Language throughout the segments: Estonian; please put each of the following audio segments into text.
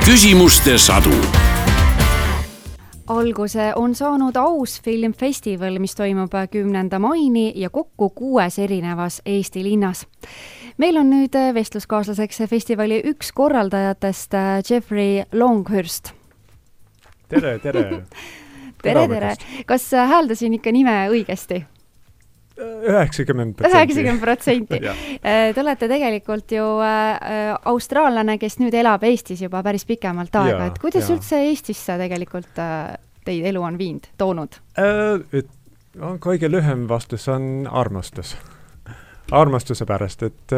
Küsimuste sadu. Alguse on saanud Aus filmfestival, mis toimub 10. maini ja kokku 6 erinevas Eesti linnas. Meil on nüüd vestluskaaslaseks festivali üks korraldajatest Jeffrey Longhurst. Tere! Tere! Kas hääldasin ikka nime õigesti? 90%. 90%. Te olete tegelikult ju austraallane, kes nüüd elab Eestis juba päris pikemalt aega. Et kuidas üldse Eestisse tegelikult teid elu on viinud, toonud? Kõige lühem vastus on armastus. Armastuse pärast, et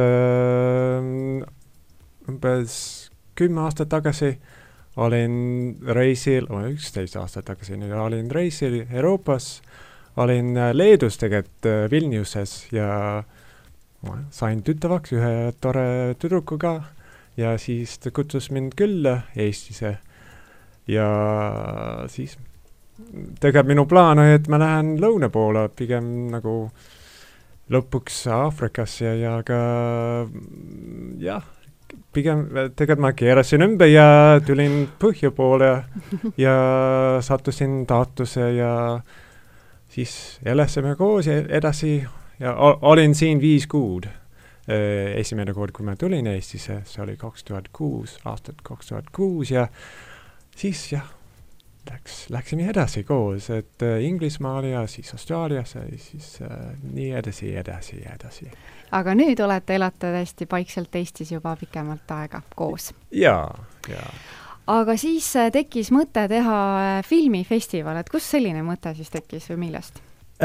umbes 10 aastat tagasi olin reisil, 11 aastat tagasi olin reisil Euroopas, olin Leedus tegelikult Vilniuses ja sain tüttavaks ühe tore tüdrukuga ja siis ta kutsus mind külla Eestisse ja siis tegelikult minu plaan oli, et ma lähen lõuna poole pigem nagu lõpuks Aafrikasse ja ka pigem tegelikult ma keerasin ümber ja tulin põhja poole ja sattusin Tartusse ja siis elasime koos edasi ja olin siin 5 kuud. Esimene kord, kui ma tulin Eestisse, see oli 2006, aastat 2006 ja siis läksime edasi koos, et Inglismaal ja siis Austraaliasse ja siis nii edasi. Aga nüüd elate täiesti paikselt Eestis juba pikemalt aega koos. Jaa. Aga siis tekkis mõte teha filmifestival, et kus selline mõte siis tekkis või millest?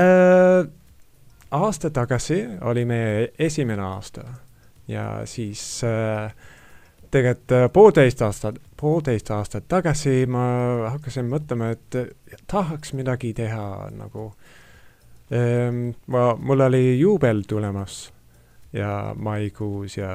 Aasta tagasi oli meie esimene aasta ja siis tegelikult poolteist aastat tagasi ma hakkasin mõtlema, et tahaks midagi teha nagu. Mul oli juubel tulemas ja maikuus ja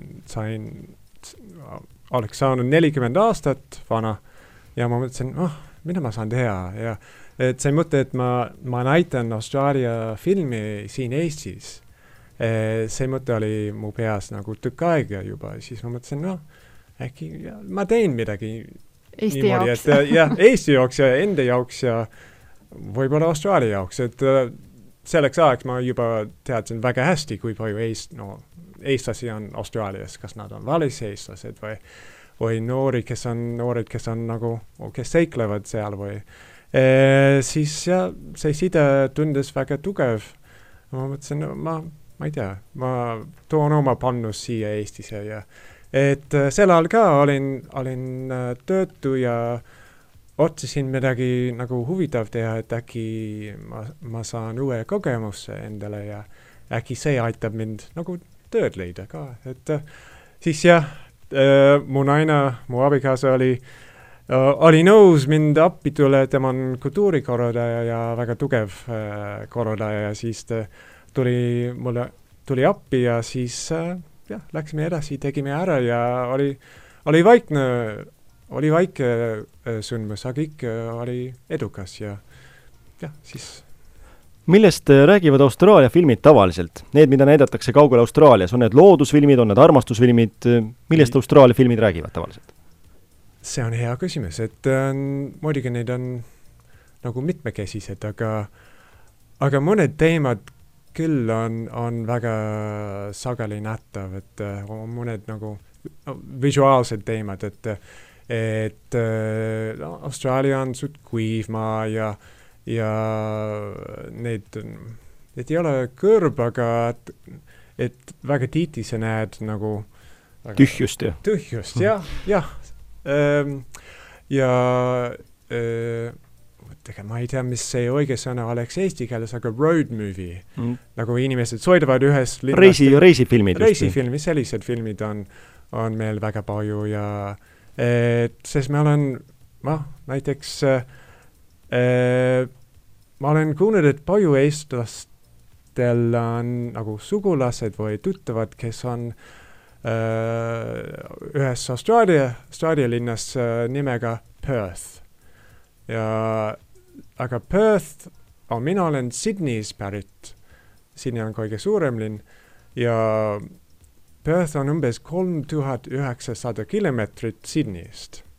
oleks saanud 40 aastat vana ja ma mõtlesin, mida ma saan teha ja et see mõte, et ma näitan Austraalia filmi siin Eestis. See mõte oli mu peas nagu tükk aega juba, siis ma mõtlesin, äkki ma teen midagi Eesti niimoodi, jaoks. Eesti jaoks ja enda jaoks ja võib-olla Austraalia jaoks, et selleks ajaks ma juba teadsin väga hästi, kui palju eestlasi on Austraalias, kas nad on väliseestlased või noored, kes on nagu, kes seiklevad seal või. Siis see side tundis väga tugev. Ma mõtlesin, ma ei tea, ma toon oma pannus siia Eestisse ja et sel ajal ka olin töötu ja otsisin midagi nagu huvitav teha, et äkki ma saan uue kogemuse endale ja äkki see aitab mind nagu tööd leida ka. Et siis mu naine, mu abikaasa oli nõus mind appi tule, tema on kultuurikorraldaja ja väga tugev korraldaja ja siis mulle tuli appi ja siis läksime edasi, tegime ära ja oli väike sündmus, aga ikka oli edukas ja siis. Millest räägivad Austraalia filmid tavaliselt? Need, mida näidatakse kaugel Austraalias, on need loodusfilmid, on need armastusfilmid? Millest Austraalia filmid räägivad tavaliselt? See on hea küsimus, et muidugi need on nagu mitmekesised, aga mõned teemad küll on väga sageli nähtav, et on mõned nagu visuaalsed teemad, et Austraalia on suht kuivmaa ja need ei ole kõrb, aga et väga tihti sa näed nagu tühjust, jah. Ja ma ei tea, mis see õige sõna oleks eesti keeles, aga road movie. Nagu inimesed sõidavad ühest linnast. Reisifilmid. Reisifilmid, sellised filmid on meil väga palju ja sest ma olen näiteks ma olen kuulnud, et palju eestlastel on nagu sugulased või tuttavad, kes on ühes Austraalia linnas nimega Perth. Aga Perth, mina olen Sydney's pärit. Sydney on kõige suurem linn ja Perth on umbes 3900 kilomeetrit Sydneyst.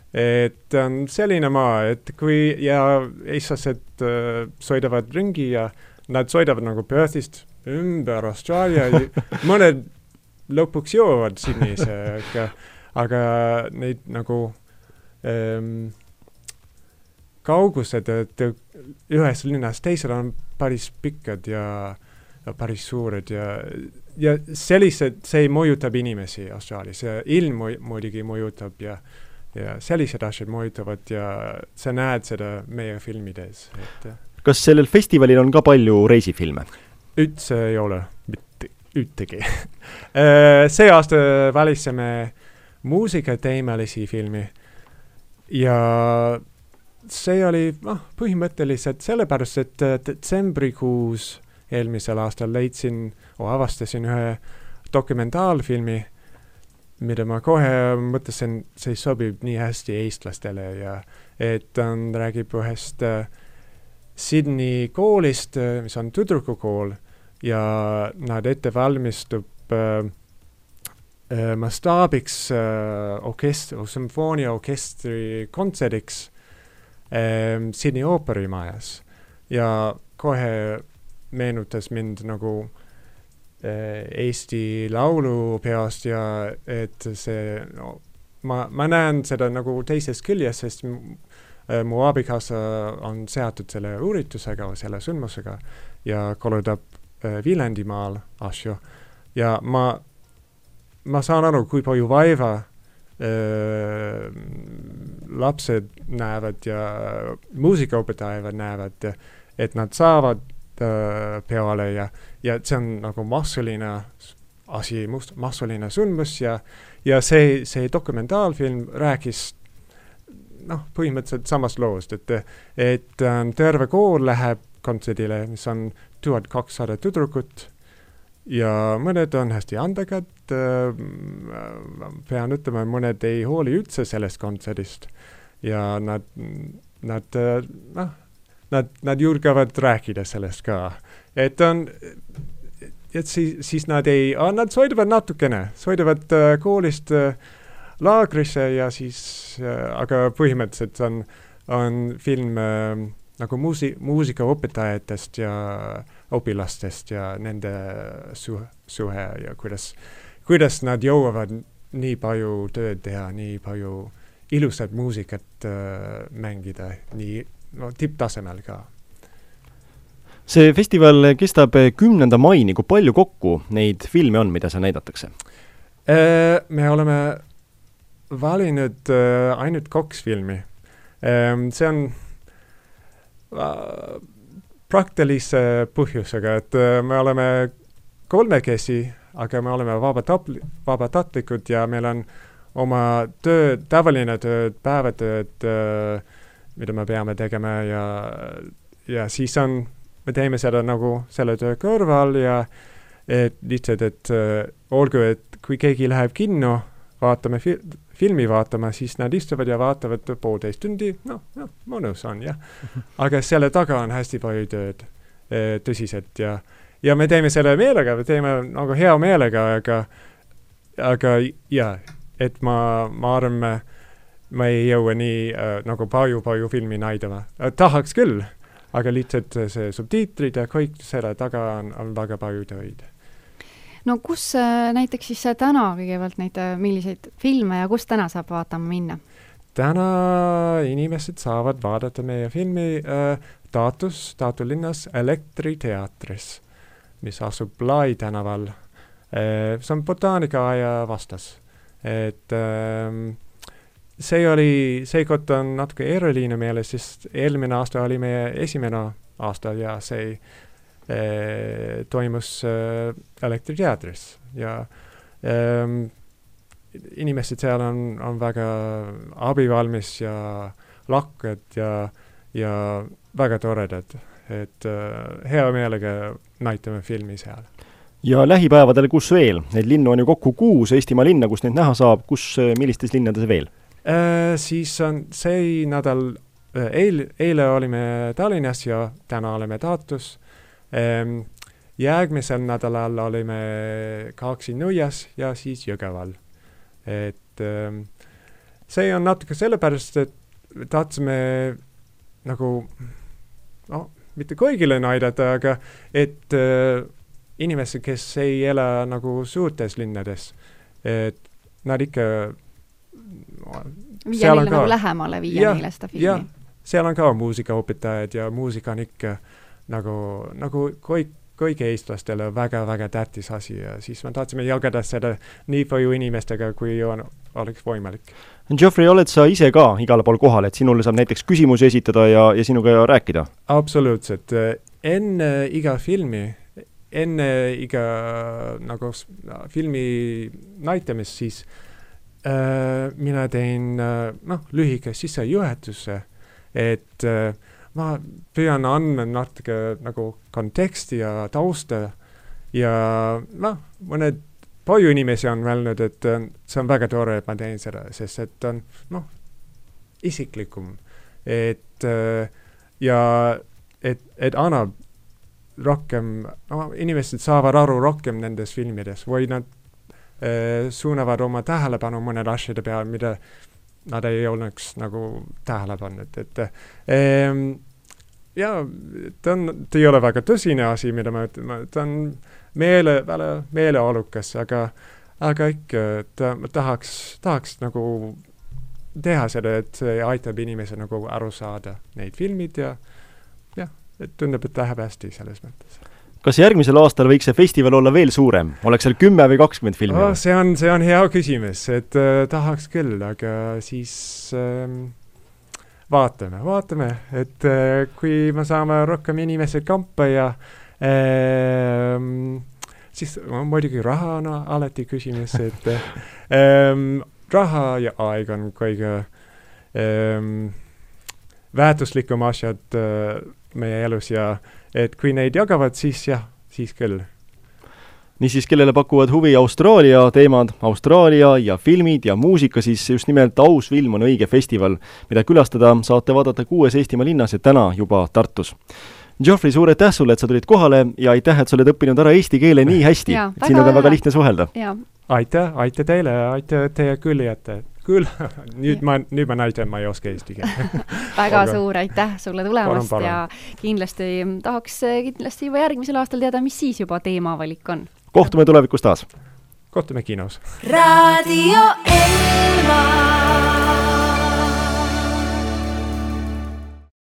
et on selline maa, et kui eestlased sõidavad ringi ja nad sõidavad nagu Perthist ümber Austraalia, mõned lõpuks jõuavad Sydneysse, aga neid nagu kaugused, et ühes linnas teised on päris pikkad ja päris suured ja sellised, see mõjutab inimesi Austraalias ja ilm muidugi mõjutab ja sellised asjad mõjutavad ja sa näed seda meie filmides. Kas sellel festivalil on ka palju reisifilme? Üldse ei ole, mitte ühtegi. See aasta valisime muusikateemalisi filmi ja see oli põhimõtteliselt sellepärast, et detsembrikuus eelmisel aastal avastasin ühe dokumentaalfilmi, mida ma kohe mõtlesin, see sobib nii hästi eestlastele ja et räägib ühest Sydney koolist, mis on tüdrukukool ja nad ette valmistub mastaabiks sümfooniaorkestri kontserdiks Sydney ooperimajas ja kohe meenutas mind nagu Eesti laulupeost ja et see, ma näen seda nagu teisest küljest, sest mu abikaasa on seatud selle üritusega või selle sündmusega ja korraldab Viljandimaal asju ja ma saan aru, kui palju vaiva lapsed näevad ja muusikaõpetajad näevad, et nad saavad peale ja see on nagu massuline asi, massuline sündmus ja see dokumentaalfilm rääkis põhimõtteliselt samast loost, et terve kool läheb kontserdile, mis on 1200 tüdrukut ja mõned on hästi andekad, pean ütlema, mõned ei hooli üldse sellest kontserdist ja nad julgevad rääkida sellest ka. Et siis nad sõidavad natukene, sõidavad koolist laagrisse ja siis, aga põhimõtteliselt on film nagu muusikaõpetajatest ja õpilastest ja nende suhe ja kuidas nad jõuavad nii palju tööd teha, nii palju ilusat muusikat mängida, nii tipptasemel ka. See festival kestab 10. maini, kui palju kokku neid filme on, mida seal näidatakse? Me oleme valinud ainult 2 filmi. See on praktilise põhjusega, et me oleme 3 aga me oleme vabatahtlikud ja meil on oma tööd, tavaline tööd, päevatööd, mida me peame tegema ja siis me teeme seda nagu selle töö kõrval ja lihtsalt, et olgu, et kui keegi läheb kinno, vaatame filmi vaatama, siis nad istuvad ja vaatavad 1,5 tundi, mõnus on, jah. Aga selle taga on hästi palju tööd tõsiselt ja me teeme selle meelega, me teeme nagu hea meelega, aga et ma arvan, ma ei jõua nii nagu palju filmi näidama. Tahaks küll, aga lihtsalt see subtiitrid ja kõik selle taga on väga palju tööd. No kus näiteks siis täna kõigepealt neid milliseid filme ja kus täna saab vaatama minna? Täna inimesed saavad vaadata meie filmi Tartu linnas Elektriteatris, mis asub Lai tänaval. See on Botaanikaaia vastas. Et seekord on natuke eriline meeles, sest eelmine aasta oli meie esimene aasta ja see toimus Elektriteatris ja inimesed seal on väga abivalmis ja lakkad ja väga toredad, et hea meelega näitame filmi seal. Ja lähipäevadel kus veel? Neid linnu on ju kokku 6 Eestimaa linna, kus neid näha saab, millistes linnades veel? Siis on see nädal, eile olime Tallinnas ja täna oleme Tartus. Järgmisel nädalal olime Kaksi-Nõias ja siis Jõgeval. Et see on natuke sellepärast, et tahtsime nagu mitte kõigile näidata, aga et inimesed, kes ei ela nagu suurtes linnades, et nad ikka viia neile nagu lähemale viia neile seda filmi. Ja, seal on ka muusikaõpetajad ja muusika on ikka nagu kõik eestlastele väga-väga tähtis asi ja siis me tahtsime jagada seda nii palju inimestega, kui oleks võimalik. Geoffrey, oled sa ise ka igale pool kohal, et sinule saab näiteks küsimusi esitada ja sinuga rääkida? Absoluutselt. Enne iga filmi, enne iga nagu filmi näitamist, siis mina teen lühike sissejuhatuse, et ma püüan andma natuke nagu konteksti ja tausta ja mõned palju inimesi on öelnud, et see on väga tore, et ma teen seda, sest et on isiklikum, et annab rohkem, inimesed saavad aru rohkem nendes filmides või nad suunavad oma tähelepanu mõned asjade peale, mida nad ei oleks nagu tähele pannud, et ta ei ole väga tõsine asi, mida ma ütlen, ta on meeleolukas, aga ikka ma tahaks nagu teha seda, et see aitab inimese nagu aru saada neid filmid ja et tundub, et läheb hästi selles mõttes. Kas järgmisel aastal võiks see festival olla veel suurem? Oleks seal 10 või 20 filmi? See on hea küsimus, et tahaks küll, aga siis vaatame, et kui me saame rohkem inimesed kampa ja siis muidugi raha on alati küsimus, et raha ja aeg on kõige väärtuslikum asjad meie elus ja et kui neid jagavad, siis küll. Niisiis, kellele pakuvad huvi Austraalia teemad, Austraalia ja filmid ja muusika, siis just nimelt Aus film on õige festival, mida külastada saate vaadata 6 Eestimaa linnas ja täna juba Tartus. Geoffrey, suur aitäh sulle, et sa tulid kohale ja aitäh, et sa oled õppinud ära eesti keele nii hästi. Sinuga on väga lihtne suhelda. Aitäh teile, aitäh teie küljate. Nüüd ma näitan, ma ei oska eesti keele. Väga suur aitäh sulle tulemast ja kindlasti tahaks juba järgmisel aastal teada, mis siis juba teemavalik on. Kohtume tulevikus taas. Kohtume kinos. Radio Elva.